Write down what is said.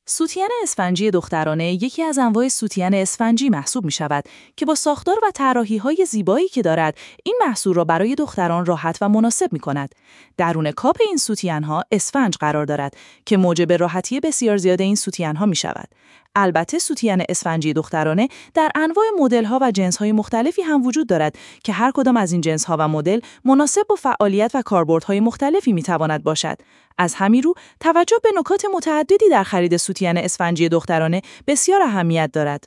سوتین اسفنجی دخترانه یکی از انواع سوتین اسفنجی محسوب می شود که با ساختار و طراحی‌های زیبایی که دارد، این محصول را برای دختران راحت و مناسب می کند. درون کاپ این سوتین‌ها اسفنج قرار دارد که موجب راحتی بسیار زیاد این سوتین‌ها می شود. البته سوتین اسفنجی دخترانه در انواع مدل‌ها و جنس‌های مختلفی هم وجود دارد که هر کدام از این جنس‌ها و مدل مناسب با فعالیت و کاربردهای مختلفی می‌تواند باشد. از همین رو توجه به نکات متعددی در خرید سوتین اسفنجی دخترانه بسیار اهمیت دارد.